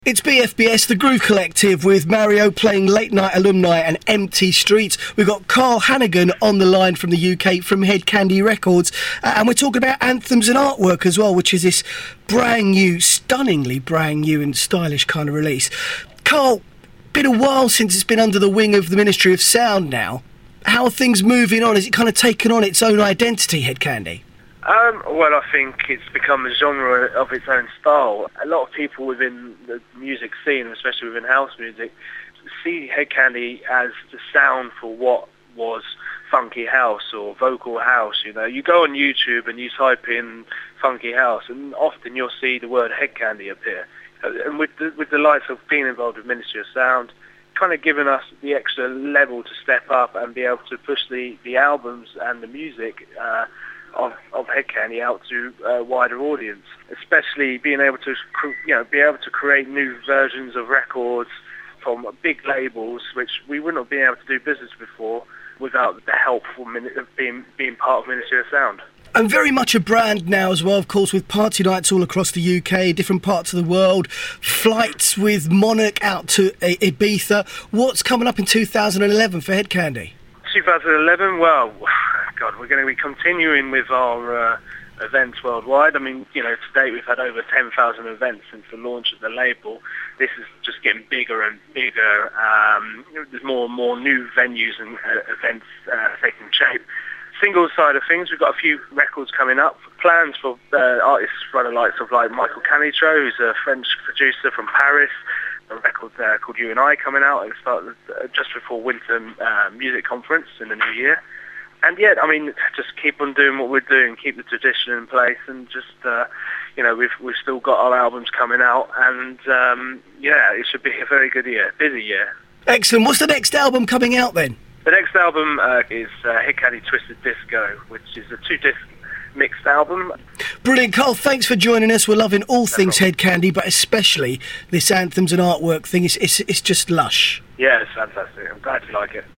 It's BFBS, the Groove Collective, with Mario playing Late Night Alumni and Empty Streets. We've got Carl Hannigan on the line from the UK, from Hed Kandi Records, and we're talking about Anthems and Artwork as well, which is this brand new, stunningly brand new and stylish kind of release. Carl, been a while since it's been under the wing of the Ministry of Sound now. How are things moving on? Has it kind of taken on its own identity, Hed Kandi? Well, I think it's become a genre of its own style. A lot of people within the music scene, especially within house music, see Hed Kandi as the sound for what was funky house or vocal house. You know, you go on YouTube and you type in funky house, and often you'll see the word Hed Kandi appear. And with the likes of being involved with Ministry of Sound, kind of giving us the extra level to step up and be able to push the albums and the music of Hed Kandi out to a wider audience, especially being able to create new versions of records from big labels, which we wouldn't have been able to do business before without the help of being part of Ministry of Sound. And very much a brand now as well, of course, with party nights all across the UK, different parts of the world, flights with Monarch out to Ibiza. What's coming up in 2011 for Hed Kandi? 2011, well, God, we're going to be continuing with our events worldwide. I mean, you know, to date we've had over 10,000 events since the launch of the label. This is just getting bigger and bigger. There's more and more new venues and events taking shape. Single side of things, we've got a few records coming up. Plans for artists from the likes of like Michael Canitrot, who's a French producer from Paris. A record called You and I coming out. It started just before Winter Music Conference in the new year. And yeah, I mean, just keep on doing what we're doing, keep the tradition in place, and just you know, we've still got our albums coming out, and yeah, it should be a very good year, busy year. Excellent. What's the next album coming out then? The next album is Hed Kandi Twisted Disco, which is a 2-disc mixed album. Brilliant, Carl. Thanks for joining us. We're loving all things Hed Kandi, but especially this Anthems and Artwork thing. It's just lush. Yeah, it's fantastic. I'm glad you like it.